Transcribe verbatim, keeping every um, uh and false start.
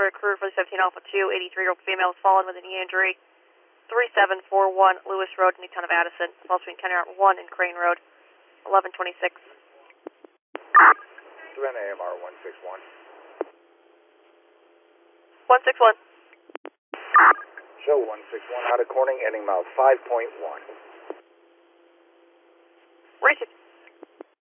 for a crew for the seventeen Alpha two, eighty-three-year-old female has fallen with a knee injury. three seven four one Lewis Road, Newtown of Addison. Falls between County Route one and Crane Road. eleven twenty-six. Savannah A M R one six one. one six one. Show one six one out of Corning, ending mile five point one. Racing.